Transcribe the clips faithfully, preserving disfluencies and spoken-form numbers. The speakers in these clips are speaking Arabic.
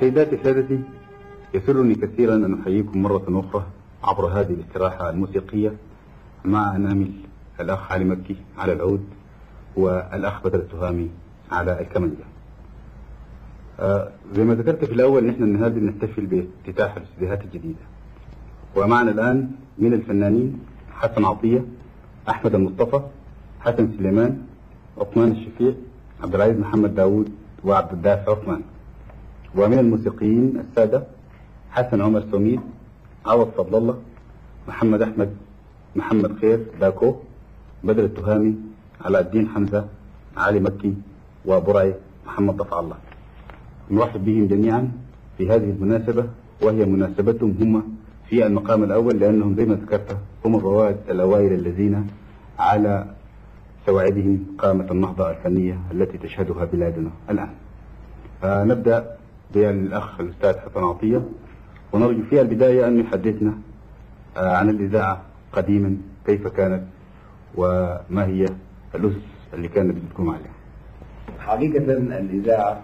سيداتي سادتي، يسرني كثيرا أن أحييكم مرة أخرى عبر هذه الاستراحة الموسيقية مع أنامل الأخ علي مكي على العود والأخ بدر التهامي على الكمنجة. آه زي ما ذكرت في الأول نحن النهارده بنحتفل بافتتاح الاستديوهات الجديدة، ومعنا الآن من الفنانين حسن عطية، أحمد المصطفى، حسن سليمان، عثمان الشفيع، عبد العزيز محمد داوود، وعبد الدافع عثمان. ومن الموسيقيين السادة حسن عمر سميد، عوض فضل الله، محمد أحمد، محمد خير داكو، بدر التهامي، علاء الدين حمزة، علي مكي، وبرعي محمد ضفع الله. نرحب بهم جميعا في هذه المناسبة، وهي مناسبتهم هم في المقام الأول، لأنهم زي ما ذكرت هم الرواد الأوائل الذين على سواعدهم قامت النهضة الفنية التي تشهدها بلادنا الآن. فنبدأ بالأخ الأستاذ حسن عطية، ونرجو في البداية أن يحدثنا عن الإذاعة قديما، كيف كانت وما هي الأسس اللي كانت بتقوم عليها. حقيقة الإذاعة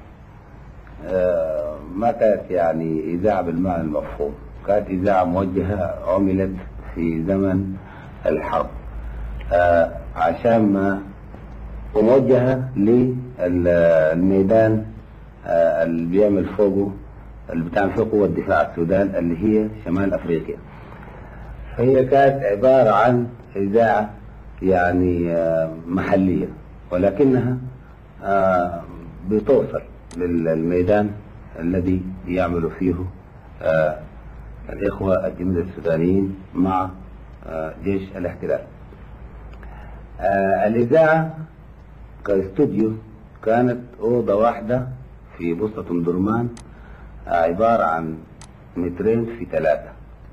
ما كانت يعني إذاعة بالمعنى المفهوم، كانت إذاعة موجهة عملت في زمن الحرب عشان ما وموجهة للميدان اللي بيعمل فوقه اللي بتعمل فيه قوة دفاع السودان اللي هي شمال أفريقيا. فهي كانت عبارة عن إذاعة يعني محلية، ولكنها بتوصل للميدان الذي يعمل فيه الإخوة الجنود السودانيين مع جيش الاحتلال. الإذاعة كاستوديو كانت أوضة واحدة في بوسطة أم درمان، عبارة عن مترين في ثلاثة،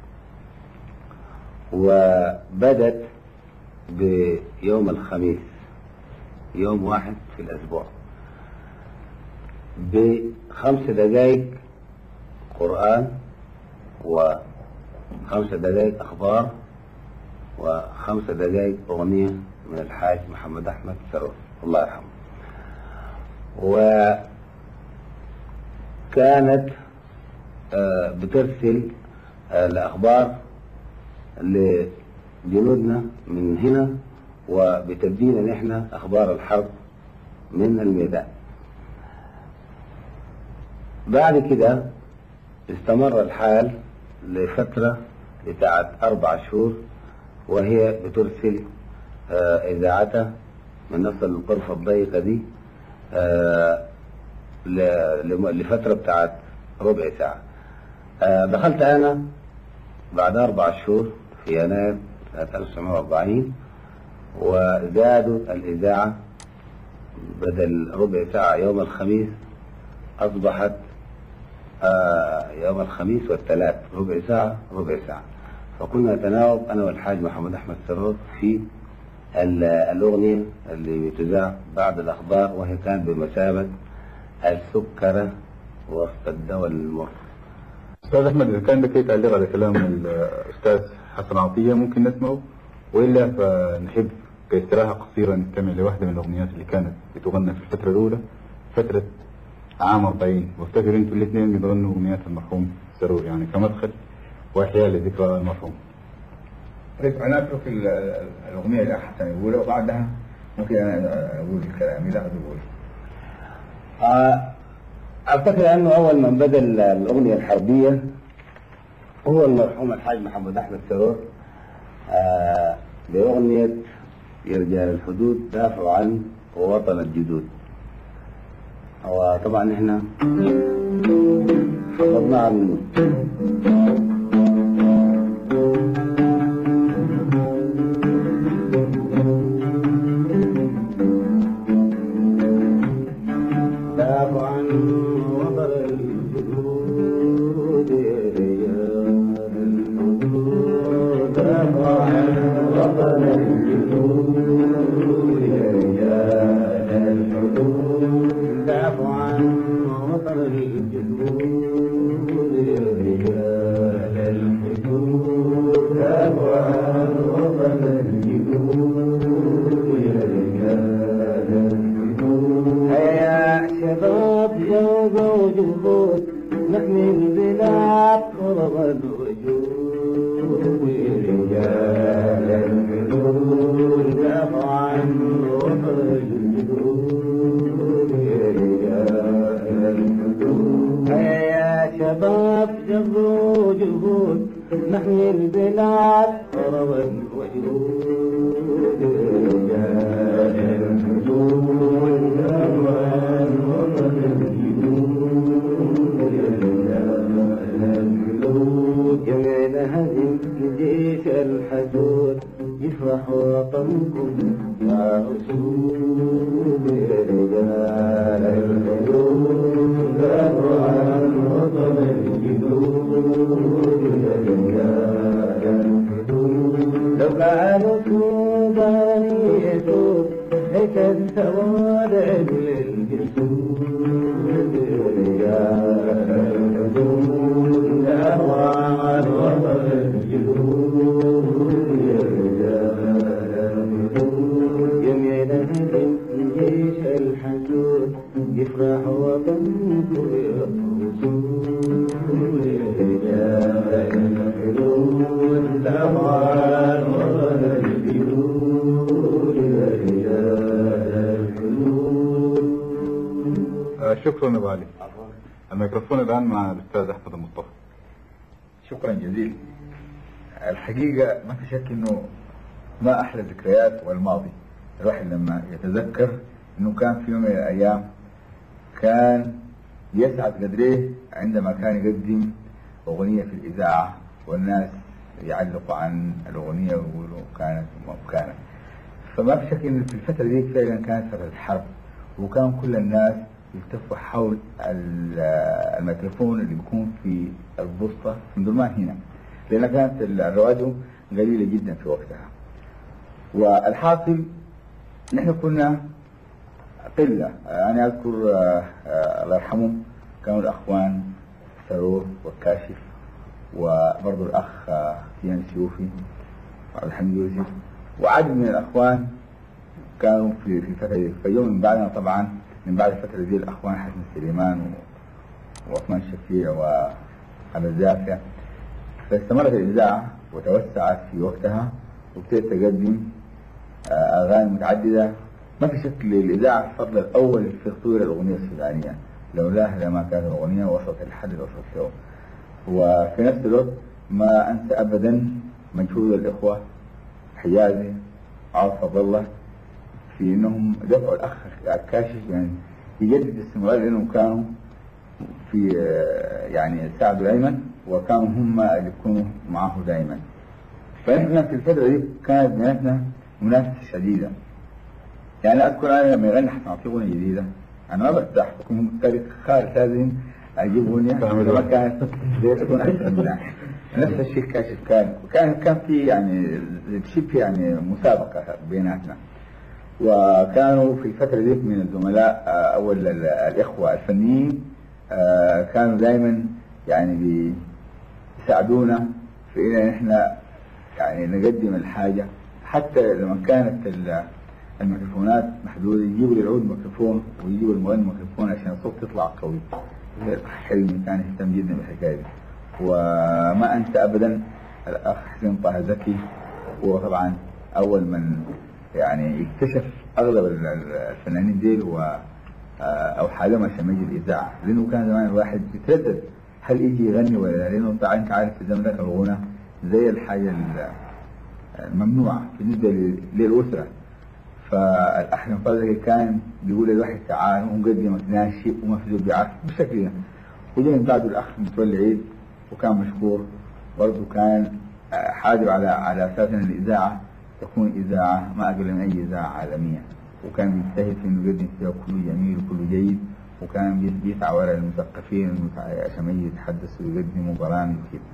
وبدت بيوم الخميس، يوم واحد في الأسبوع، بخمس دقائق قرآن، وخمس دقائق أخبار، وخمس دقائق أغنية من الحاج محمد أحمد سرور الله يرحمه. وكانت بترسل الأخبار لجنودنا من هنا، وبتدينا نحن أخبار الحرب من الميدان. بعد كده استمر الحال لفترة بتاعت أربع شهور، وهي بترسل إذاعتها من نفس الغرفة الضيقة دي لفترة بتاعت ربع ساعة. دخلت أنا بعد أربع شهور في يناير سنة ألف وتسعمائة وأربعين، وزادوا الإذاعة بدل ربع ساعة يوم الخميس أصبحت يوم الخميس والثلاث ربع ساعة ربع ساعة. فكنا نتناوب أنا والحاج محمد أحمد سرور في الأغنية اللي بتذاع بعد الأخبار، وهي كانت بمثابة السكرة وسط الدواء المر. أستاذ أحمد، إذا كان لك تعليق على كلام الأستاذ حسن عطية ممكن نسمعه، وإلا فنحب كاستراحة قصيرة نستمع لواحدة من الأغنيات اللي كانت بتغنى في الفترة الأولى، فترة عام أربعين. وافتكر أنتوا الاثنين بتغنوا أغنيات المرحوم سرور، يعني كمدخل وإحياء لذكرى المرحوم. طيب أنا أترك الأغنية اللي حسن يقولها، وبعدها ممكن أنا أقول الكلام اللي أقدر أقوله. أفتكر أنه أول من بدأ الأغنية الحربية هو المرحوم الحاج محمد أحمد سرور بأغنية يا رجال الحدود دافعوا عن وطن الجدود. وطبعا احنا حفظناها منه. دافعوا عن وطن الجدود يا رجال الحدود، دافعوا عن وطن الجدود يا رجال الحدود، دافعوا عن وطن الجدود يا رجال الحدود، دافعوا عن وطن الجدود يا رجال الحدود. هيا شباب جوزوا وجهود، نحن عظم الوجود رجال الجنود طبعا وطر الجنود رجال الجنود يا شباب جبروا جهود نحيي البلاد طرب الوجود رجال الجنود طبعا وطر الجنود جميل هزم جيش الحدود يفرح وطنكم يا رسول رجال الحدود طبعا وطن الجنود رجال الحدود لو كانوا سوداني يسود هيك التوالع للجسود رجال الحدود طبعا وطن الجنود رجال الحدود جميل هزم جيش الحدود يفرح وطنكم يا رسول رجال الحدود طبعا وطن الجنود رجال الحدود. شكرا يا أبو علي. الميكروفون الآن مع الأستاذ أحمد المصطفى. شكرا جزيلا. الحقيقة ما في شك انه ما احلى الذكريات والماضي. الواحد لما يتذكر انه كان في يوم من الايام كان يسعد قدريه عندما كان يقدم اغنية في الاذاعة والناس يعلقوا عن الاغنية ويقولوا كانت وكانت. فما في شك انه في الفترة دي فعلا كانت فترة حرب، وكان كل الناس يلتفوا حول الميكروفون اللي بيكون في البوسطة من درمان هنا، لأن كانت الرواديو قليلة جدا في وقتها. والحاصل نحن كنا قلة. أنا أذكر الله يرحمهم كانوا الأخوان سرور والكاشف وبرضو الأخ سيان السيوفي وعبد الحميد يوسف وعدد من الأخوان كانوا في في الفترة دي. فيوم من بعدنا طبعا من بعد الفترة دي الأخوان حسن سليمان وعثمان الشفيع وعبد الزافع. فاستمرت الإذاعة وتوسعت في وقتها وابتدت تقدم أغاني متعددة. ما في شك للإذاعة الفضل الأول في اختيار الأغنية السودانية، لولاها لما كانت الأغنية وصلت للحد اللي وصلت له. وفي نفس الوقت ما أنسى أبدا مجهود الإخوة حجازي عاصف فضل الله في إنهم دفعوا الأخ الكاشف يعني يجدد استمرار، لأنهم كانوا في يعني ساعدوا دائما وكانوا هم اللي يكونوا معه دائما. فنحن في الفترة دي كانت بيناتنا منافسة شديدة. يعني أذكر أنا لما يغني حسن عطية أغنية جديدة أنا ما برتاح، بكون تاريخ خالص لازم أجيب أغنية ما كانت تكون أحسن منها. نفس الشيء كاشف كان وكان كان في يعني شبه يعني مسابقة بيناتنا. وكانوا في الفترة دي من الزملاء أو الإخوة الفنيين كانوا دائما يعني بيساعدونا في إن إحنا يعني نقدم الحاجة. حتى لما كانت الميكروفونات محدودة يجيبوا للعود ميكروفون ويجيبوا المغني ميكروفون عشان الصوت يطلع قوي. حلمي كان يهتم جدا بالحكاية دي. وما أنسى أبدا الأخ حسين طه زكي، هو طبعا أول من يعني اكتشف أغلب الفنانين ديل و أو حالهم عشان يجي الإذاعة، لأنه كان زمان الواحد يتردد هل يجي يغني ولا لا، لأنه طبعا أنت عارف في الزمن ذاك الغنى زي الحاجة الممنوعة بالنسبة للأسرة. فالأحلام فاضل كان بيقول للواحد تعال ونقدمك ناشئ وما في زول بيعرف بالشكل ده. وجاء من بعده الأخ متولي عيد وكان مشكور برضه، كان حاضر على على أساس أن الإذاعة تكون إذاعة ما أقل من أي إذاعة عالمية، وكان بيجتهد في إنه يقدم فيها كله جميل وكله جيد، وكان بيسعى وراء المثقفين عشان يتحدثوا ويقدموا برامج كده.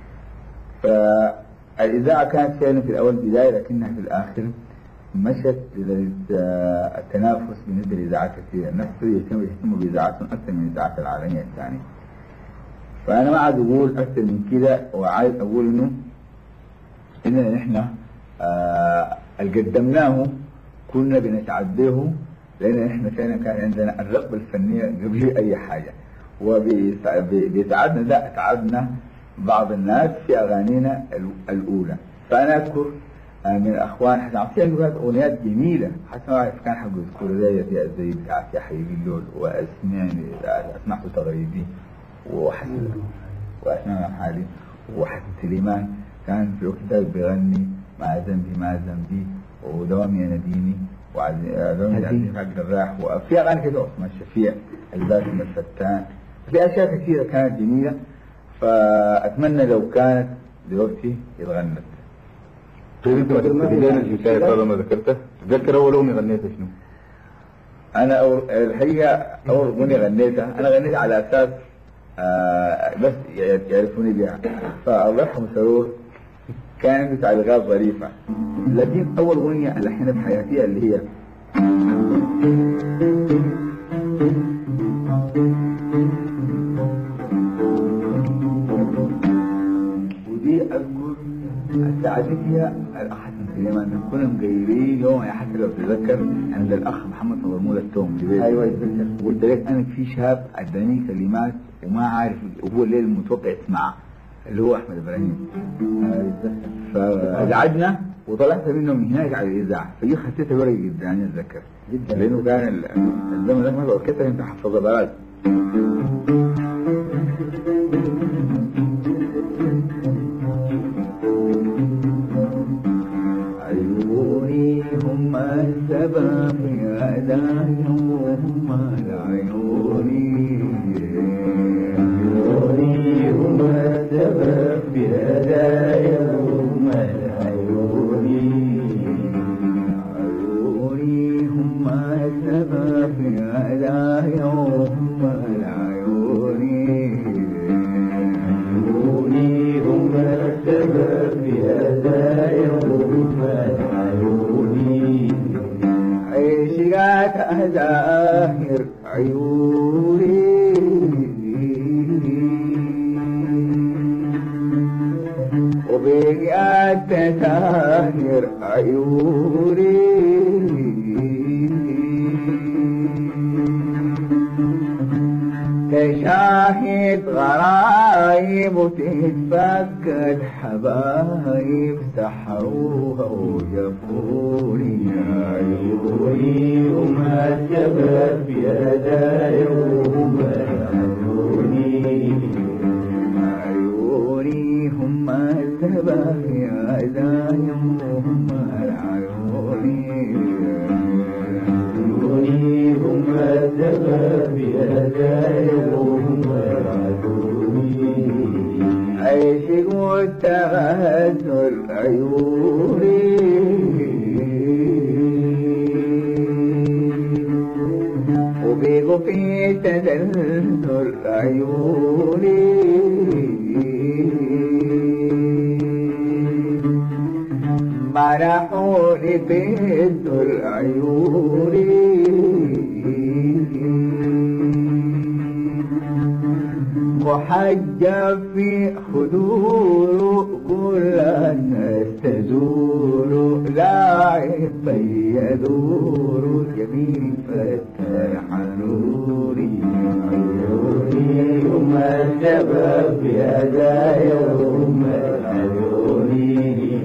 فالإذاعة كانت فعلا في الأول بداية، لكنها في الآخر مشت التنافس بالنسبة لإذاعات كثيرة. الناس يهتموا بإذاعاتهم أكثر من الإذاعات العالمية الثانية. فأنا ما عاد أقول أكثر من كده، وعايز أقول إنه إننا نحن آه اللي قدمناه كنا بنتعديه، لأن نحن فعلا كان عندنا الرغبة الفنية قبل أي حاجة، وبيساعدنا ده تعبنا بعض الناس في اغانينا الاولى. فانا اذكر من الاخوان حسن عطيه عنده اغنيات جميله، حسن ما اعرف كان حقه يذكر لي يا زي بتاعت يا حبيبي اللول واسمعني اسمعه تغريدي وحسن واسمع حالي وحسن سليمان كان في الوقت ده بيغني مع ذنبي ما ذنبي ودوامي يا نديمي ودوامي عبد عبد الراح، وفي اغاني كده اسمها الشفيع الباسم الفتان، في اشياء كثيره كانت جميله. فاتمنى لو كانت دلوقتي اتغنت. طيب انت بدينا الحكايه طالما ذكرتها، تذكر اول اغنيه غنيتها شنو؟ انا أول الحقيقه اول اغنيه غنيتها انا غنيت على اساس آه بس يعرفوني بها، فالله يرحمه سرور كان عنده تعليقات ظريفه، لكن اول اغنيه الحين بحياتي اللي هي ودي اقول ساعدني فيها الاخ حسن سليمان. كنا مغيرين يوم يا حسن لو تتذكر عند الاخ محمد مرمود التوم. ايوه يتذكر. قلت لك انا في شاب اداني كلمات وما عارف وهو الليل المتوقع يسمعها اللي هو احمد ابراهيم. فقعدنا وطلعت منه من هناك على الاذاعه، فجي خسيت ورقه جدا انا اتذكر جدا لانه كان الزمن ذاك ما الاوركسترا انت حفظها بلد. عيوني هم السبب في هدايهم هم العيوني، عيوني هم السبب في هدايهم العيوني، عيوني هم السبب في هدايهم العيوني، عيوني هم السبب في هدايهم العيوني، عشقك أزاهر عيوني، وبقيت تساهر عيوني، تشاهد غرايب وتتفقد حبايب سحروها وجفوني، عيوني وما السبب في هدايهم العيوني، عيوني هم السبب في هدايهم العيوني، عيوني هم السبب في هدايهم العيوني، عيشق والتغزل عيوني، وبيقوا في تزلزل عيوني، مرحوني بذل عيوني، محجب في خدور كل الناس تزور، لاعب يدور جميل فتح نوري، عيوني هم السبب في هدايهم العيوني،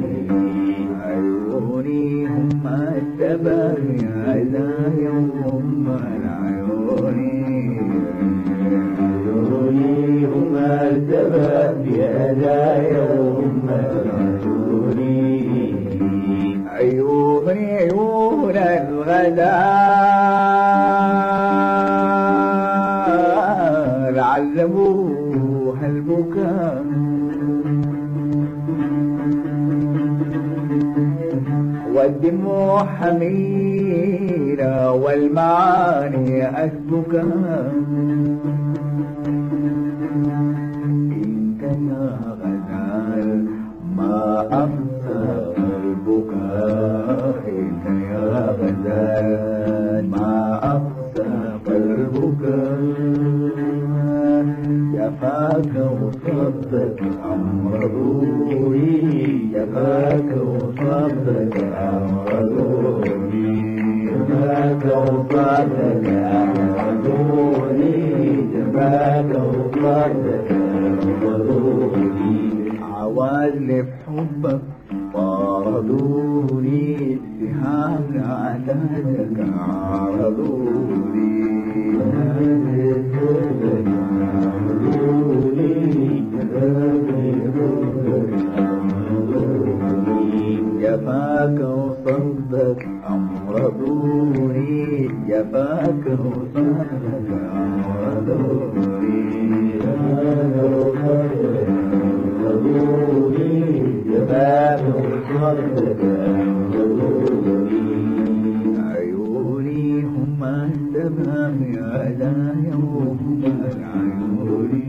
عيوني هم السبب في هدايهم العيوني، عيوني هم السبب في هدايهم العيوني، عيوني عيون الغدار علموها البكاء، والدموع حميرة والمعاني أسبكا، انت يا غزال ما أمسى البكاء، انت يا غزال ما أمسى البكاء، جفاك وصدك أمر روحي، جفاك وصدك أمر روحي، جفاك وصدك أمر روحي، جفاك وصدك أمر روحي. عرضوني سهام عتادك عرضوني جفاك وصدك أمرضوني جفاك وصدك أمرضوني جفاك وصدك أمرضوني عيوني هم التمام عدايا وهم العيوني.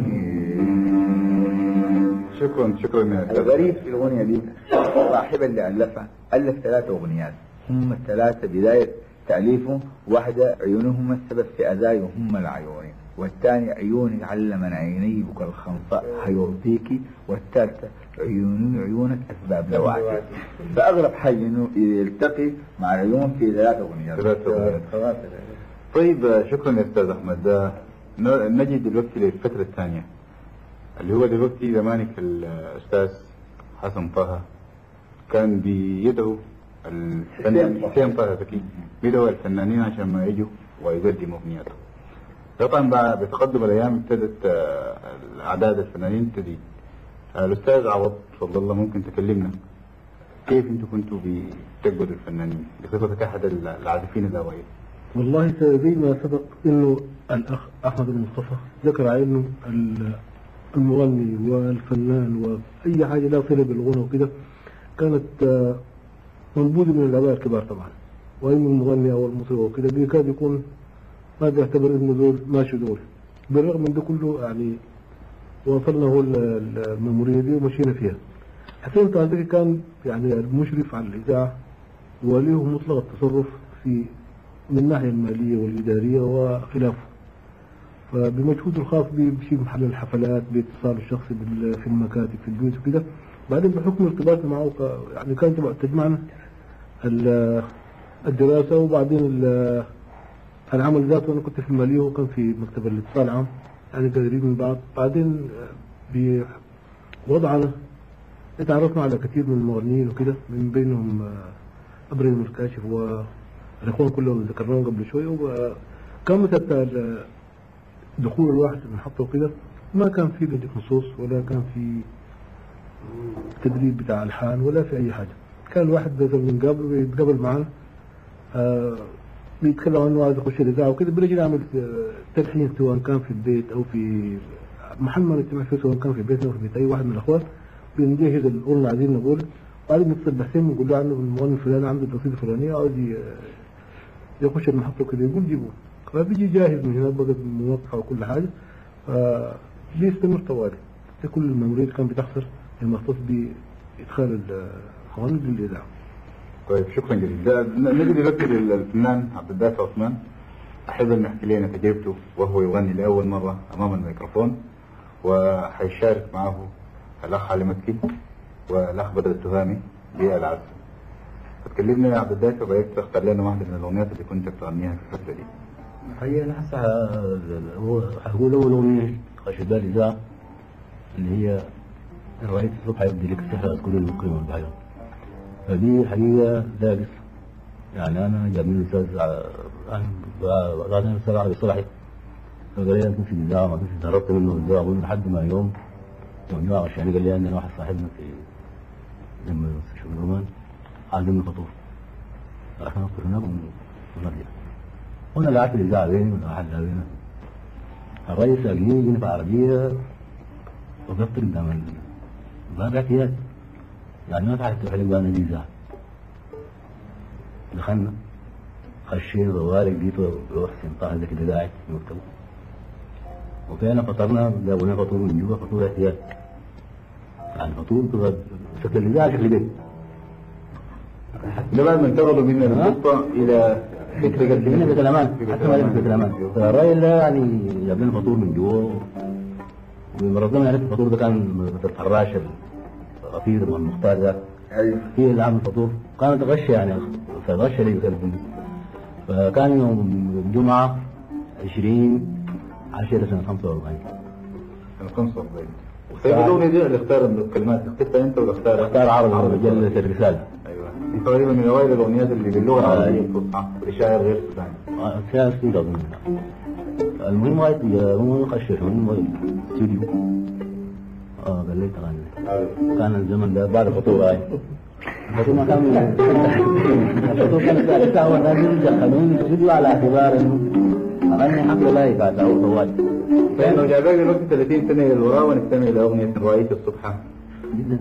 شكرا شكرا يا أستاذ. الغريب في الأغنية دي صاحب اللي ألفها ألف ثلاثة أغنيات، هم الثلاثة بداية تأليفهم، واحدة عيونهم السبب في أذاي وهم العيوني، والثاني عيونك علمن عيني بك الخنصاء هيرضيكي، والثالثة عيوني عيونك أسباب لوعتي. فأغرب حاجة إنه يلتقي مع العيون في ثلاث أغنيات. ثلاث أغنيات. طيب شكرا يا أستاذ أحمد. نجي دلوقتي للفترة الثانية اللي هو دلوقتي زمانك الأستاذ حسن طه كان بيدعو الفنان حسين طه زكي بيدعو الفنانين عشان ما يجوا ويقدموا أغنياتهم. طبعا بعد بتقدم الأيام ابتدت أعداد الفنانين تزيد. الأستاذ عوض تفضل الله ممكن تكلمنا كيف أنتم كنتوا بتقبلوا الفنانين بصفتك أحد العازفين الأوائل؟ والله زي ما سبق إنه الأخ أحمد المصطفى ذكر على إنه المغني والفنان وأي حاجة لا صلة بالغنى وكده كانت منبوذة من الآباء الكبار طبعا، وأي المغني أو المطرب وكده بيكاد يكون ما بيعتبر إنه دول ماشي دول. بالرغم من ده كله يعني وصلنا هو الميمورية دي ومشينا فيها. حسين طه زكي كان يعني المشرف على الإذاعة وله مطلق التصرف في من الناحية المالية والإدارية وخلافه، فبمجهوده الخاص به بشيء محل الحفلات باتصال الشخصي في المكاتب في البيوت وكده. بعدين بحكم ارتباطي معه يعني كانت تجمعنا الدراسة وبعدين العمل ذاته. أنا كنت في المالية وكان في مكتب الاتصال العام يعني قريبين من بعض. بعدين بوضعنا اتعرفنا على كثير من المغنيين وكده، من بينهم أبريم الكاشف والإخوان كلهم ذكرناهم قبل شوية. وكان متى دخول الواحد في المحطة وكده ما كان في بدك نصوص ولا كان في تدريب بتاع الحان ولا في أي حاجة. كان الواحد من قبل بيتقابل معنا آه بيتكلم عنه عايز يخش الإذاعة وكده، بنجي نعمل تلحين سواء كان في البيت أو في محل ما نجتمع فيه، سواء كان في بيتنا أو في بيت أي واحد من الأخوات. بنجهز الأغنية اللي عايزين نقول، وبعدين نتصل بحسين ونقول له عنه المغني الفلاني عنده القصيدة الفلانية عاوز يخش المحطة وكده، يقول جيبوه. فبيجي جاهز من هناك بقى موقع وكل حاجة، فبيستمر طوالي. كل الميمورية اللي كان بتحصل هي مختص بإدخال القوانين للإذاعة. طيب شكرا جزيلا. نجي دلوقتي للفنان عبد الدافع عثمان. أحب أن يحكي لنا تجربته وهو يغني لأول مرة أمام الميكروفون، وحيشارك معه الأخ علي مكي والأخ بدر التهامي بالعزف. فتكلمنا يا عبد الدافع وبعدين تختار لنا واحدة من الأغنيات اللي كنت بتغنيها في الفترة دي. الحقيقة أنا هسه هو هقول أول أغنية خشت بالي الإذاعة اللي هي رأيت الصبح يبدي لك السحر أذكر المكرم والبحيرة. فدي حقيقة دارس يعني أنا جاب مني أستاذ بعدين الأستاذ علي الصلاحي فقال لي أنت في الإذاعة ما كنتش تهربت منه الإذاعة. أقول لحد ما يوم يوم يوم عشان قال لي عندنا واحد صاحبنا في لما مستشفى الرومان علمني فطور عشان أذكر هناك ونرجع. وأنا لعبت الإذاعة بيني ولا واحد بينا. الرئيس سألني جينا في عربية وقفت قدام الباب احتياج يعني ما تعرف تروح لك بقى نادي إذاعة. دخلنا خشينا طوالي لقيته بحسين طه زكي اللي قاعد في مكتبه، وكان فطرنا جابونا فطور من جوا فطور احتياج يعني فطور كده شكل الإذاعة شكل بيت. ده بعد ما انتقلوا من الخطة إلى فكرة قد منها بيت الأمان حتى ما لم بيت الأمان. فالراجل ده يعني جاب لنا فطور من جوا، ومرضنا يعني الفطور ده كان الفراش الغفير والمختار ده هي اللي عمل الفطور. كانت غشة يعني فغشة لي بكلب. فكان يوم الجمعة عشرين عشرة سنة خمسة وأربعين سنة خمسة وأربعين. طيب الأغنية دي اللي اختار الكلمات اخترتها أنت ولا اختار؟ اختار عرض مجلة الرسالة. أيوه أنت تقريبا من أوائل الأغنيات اللي باللغة العربية الفصحى لشاعر غير سوداني. شاعر كده أظن. المهم وايد مو خشش المهم استوديو. اه قال لي تغني. كان الزمن ده بعد الخطوبة هاي. الخطوبة كان الخطوبة كانت بعد ساعة ونازل دخلوني الاستوديو على اعتبار انه أغني الحمد لله بعد أول طوال. فإنه جابك دلوقتي ثلاثين سنة للوراء ونستمع إلى أغنية رواية الصبحة. جدا.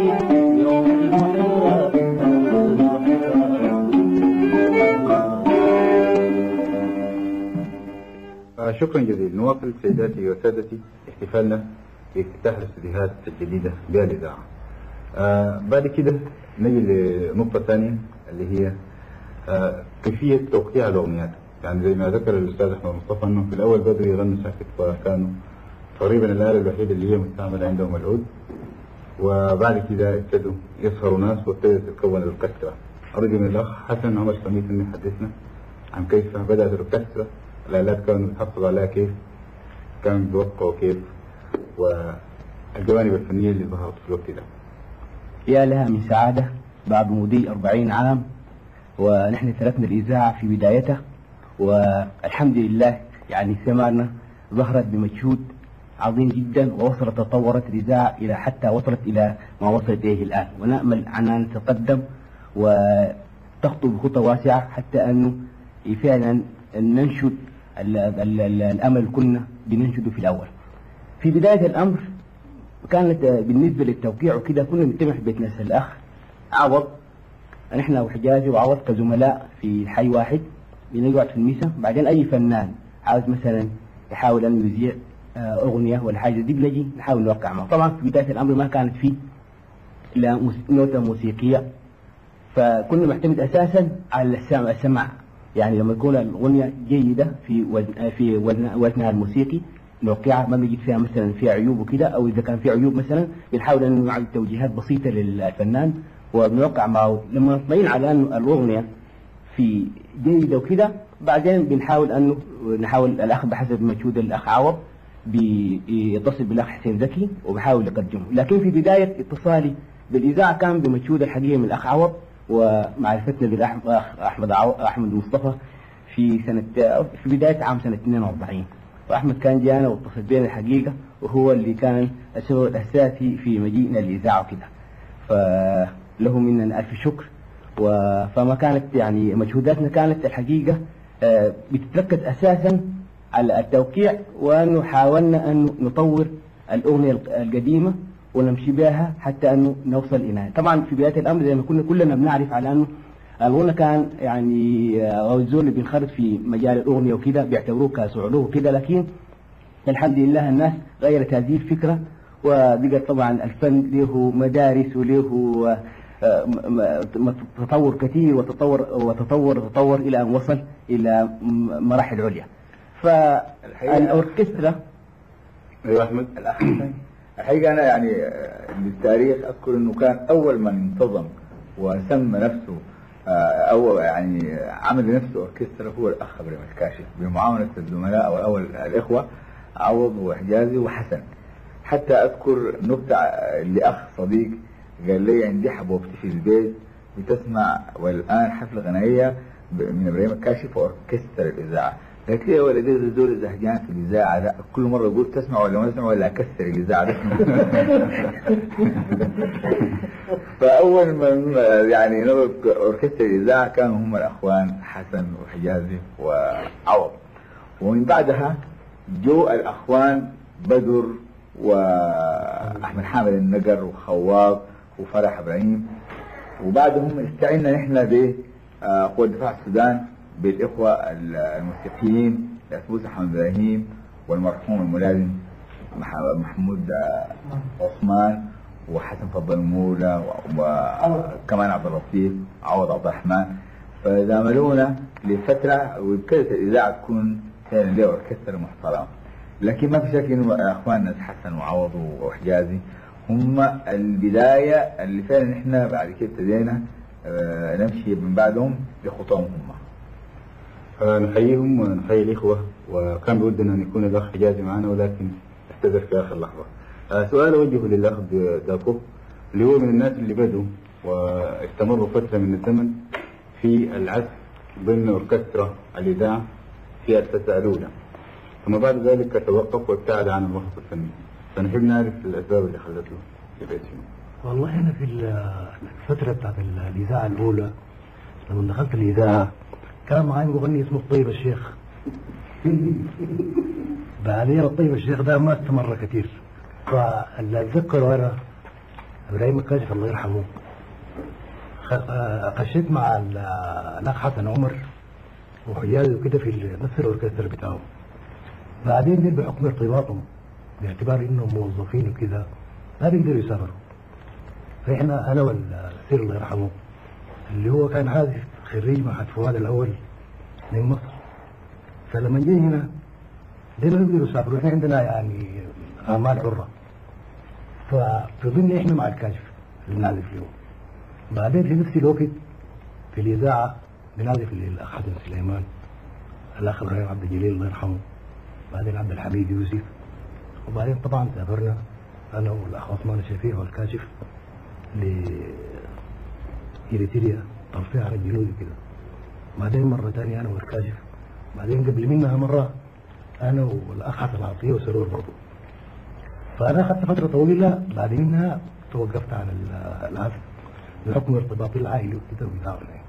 والكل يوم المحرة شكرا جزيلا. نواصل سيداتي وسادتي احتفالنا بافتتاح الاستديوهات الجديدة بالإذاعة. آه بعد كده نجي لنقطة ثانية اللي هي آه كيفية توقيع الأغنيات. يعني زي ما ذكر الأستاذ أحمد مصطفى أنه في الأول بدأوا يغنوا ساكت، وكانوا تقريبا الآلة الوحيدة اللي هي مستعملة عندهم العود، وبعد كده ابتدوا يسهروا ناس وابتدت تتكون الأوركسترا. أرجو من الأخ حسن عمر سميت أن يحدثنا عن كيف بدأت الأوركسترا، الآلات كانوا بيحصلوا عليها كيف، كانوا بيوقعوا كيف، والجوانب الفنية اللي ظهرت في الوقت ده. يا لها من سعادة بعد مضي أربعين عام ونحن تركنا الإذاعة في بدايتها، والحمد لله يعني ثمارنا ظهرت بمجهود عظيم جدا، ووصلت تطورت الإذاعة إلى حتى وصلت إلى ما وصلت إليه الآن، ونأمل أن نتقدم وتخطو بخطى واسعة حتى أنه فعلا ننشد الأمل كنا بننشده في الأول. في بداية الأمر كانت بالنسبة للتوقيع وكده كنا نجتمع في بيت ناس الأخ عوض، نحن وحجازي وعوض كزملاء في حي واحد، بنقعد في الميسا. بعدين أي فنان عاوز مثلا يحاول أن يذيع أغنية ولا حاجة دي بنجي نحاول نوقع معه. طبعا في بداية الأمر ما كانت فيه إلا نوتة موسيقية، فكنا معتمد أساسا على السمع, السمع. يعني لما تكون الأغنية جيدة في وزن في وزن وزنها الموسيقي نوقعها، ما بيجي فيها مثلا فيها عيوب وكده، أو إذا كان في عيوب مثلا بنحاول أن نعمل توجيهات بسيطة للفنان وبنوقع معه. لما نطمئن على أن الأغنية في جيدة وكده بعدين بنحاول أنه نحاول الأخ بحسب مجهود الأخ عوض بيتصل بالأخ حسين زكي وبحاول يقدمه. لكن في بداية اتصالي بالإذاعة كان بمجهود الحقيقي من الأخ عوض ومعرفتنا بالأخ أحمد أحمد مصطفى في سنة في بداية عام سنة اثنين وأربعين. وأحمد كان جانا واتصل بينا الحقيقة، وهو اللي كان السبب الأساسي في مجيئنا للإذاعة وكده، فله منا ألف شكر. فما كانت يعني مجهوداتنا كانت الحقيقة بتتركز أساسا على التوقيع، وأنه حاولنا أن نطور الأغنية القديمة ونمشي بها حتى أنه نوصل إلى. طبعا في بداية الأمر زي ما كنا كلنا بنعرف على أنه الغنى كان يعني الزول اللي بينخرط في مجال الأغنية وكده بيعتبروه كسعلوه وكده، لكن الحمد لله الناس غيرت هذه الفكرة، وبقت طبعا الفن له مدارس وله تطور كثير وتطور وتطور وتطور إلى أن وصل إلى مراحل عليا. فالأوركسترا أيوة أحمد الأخ الحقيقة أنا يعني للتاريخ أذكر أنه كان أول من انتظم وسمى نفسه أو يعني عمل لنفسه أوركسترا هو الأخ إبراهيم الكاشف بمعاونة الزملاء أو أول الإخوة عوض وحجازي وحسن. حتى أذكر نكتة لأخ صديق قال لي عندي حبوبتي في البيت بتسمع والآن حفلة غنائية من إبراهيم الكاشف وأوركسترا الإذاعة. قالت لي يا ولدي الزول الزهجان في الإذاعة ده كل مرة يقول تسمع ولا ما تسمع ولا أكسر الإذاعة ده. فأول من يعني نضرب أوركسترا الإذاعة كانوا هم الأخوان حسن وحجازي وعوض، ومن بعدها جو الأخوان بدر وأحمد حامد النقر وخواط وفرح إبراهيم، وبعدهم استعنا نحن بقوة دفاع السودان بالإخوة الموسيقيين الأسبوس أحمد إبراهيم والمرحوم الملازم محمود عثمان وحسن فضل المولى وكمان عبد اللطيف عوض عبد الرحمن. فزاملونا لفترة وابتدت الإذاعة تكون فعلا لها أوركسترا محترمة. لكن ما في شك إنه أخواننا حسن وعوض وحجازي هم البداية اللي فعلا إحنا بعد كده ابتدينا نمشي من بعدهم بخطوهم هم. نحييهم ونحيي الإخوة، وكان بودنا أن يكون الأخ حجازي معنا ولكن اعتذر في آخر لحظة. سؤال أوجهه للأخ داكو اللي هو من الناس اللي بدوا واستمروا فترة من الزمن في العزف ضمن أوركسترا الإذاعة في الفترة الأولى، ثم بعد ذلك توقف وابتعد عن الوسط الفني. فنحب نعرف الأسباب اللي خلته يبعد فيه. والله أنا في الفترة بتاعت الإذاعة الأولى لما دخلت الإذاعة كان معي مغني اسمه الطيب الشيخ. بعدين الطيب الشيخ ده ما استمر كثير، فاللي أتذكره أنا إبراهيم الكاشف الله يرحمه خشيت مع الأخ حسن عمر وحجازي وكده في نفس الأوركسترا بتاعه. بعدين دي بحكم ارتباطهم باعتبار انهم موظفين وكذا ما بيقدروا يسافروا. فاحنا انا والسير الله يرحمه اللي هو كان عازف خريج معهد فؤاد الاول من مصر، فلما جه هنا دي ما بيقدروا يسافروا، احنا عندنا يعني اعمال حره. ففضلنا احنا مع الكاشف اللي بنعزف له. بعدين في نفس الوقت في الاذاعه بنعزف للاخ حسن سليمان، الاخ ابراهيم عبد الجليل الله يرحمه، بعدين عبد الحميد يوسف، وبعدين طبعا سافرنا انا والاخ عثمان الشفيع والكاشف لإريتريا ترفيع على الجنوب كده. بعدين مرة ثانية أنا والكاشف، بعدين قبل منها مرة أنا والأخ حسن عطية وسرور برضه. فأنا أخذت فترة طويلة بعد منها توقفت عن العزف بحكم ارتباطي العائلي وكده وبتاعنا.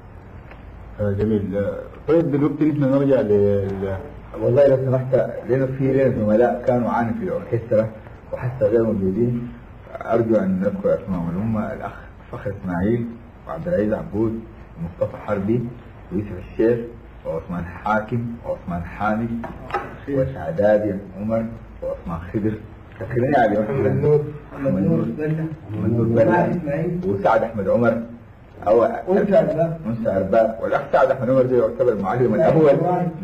جميل. طيب دلوقتي نحن نرجع ل والله لو سمحت لنا في لنا زملاء كانوا معانا في الأوركسترا وحتى غير موجودين، أرجو أن نذكر أسمائهم اللي هم الأخ فخر إسماعيل وعبد العزيز عبود ومصطفى حربي ويوسف الشيخ وعثمان حاكم وعثمان حامد وسعدادي عمر وعثمان خضر فاكرين علي محمد نور محمد نور محمد نور بلة وسعد أحمد عمر أو أنسى أرباب أنسى أرباب والأخ سعد أحمد عمر ده يعتبر المعلم الأول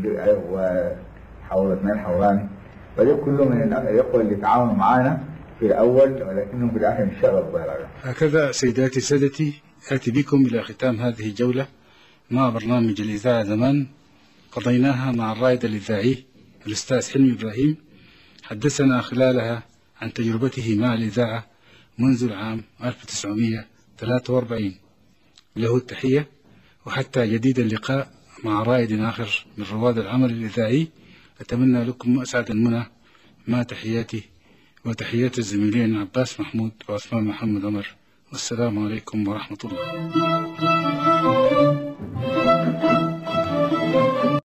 وحول اثنين حوراني، فدول كلهم من الإخوة اللي تعاونوا معانا في الأول ولكنهم في الآخر انشغلوا بالغرض. هكذا سيداتي سادتي آتي بكم إلى ختام هذه الجولة مع برنامج الإذاعة زمان قضيناها مع الرائد الإذاعي الأستاذ حلمي إبراهيم، حدثنا خلالها عن تجربته مع الإذاعة منذ العام ألف وتسعمائة وثلاثة وأربعين. له التحية، وحتى جديد اللقاء مع رائد آخر من رواد العمل الإذاعي أتمنى لكم أسعد المنى مع تحياتي وتحيات الزميلين عباس محمود وعثمان محمد عمر، والسلام عليكم ورحمة الله.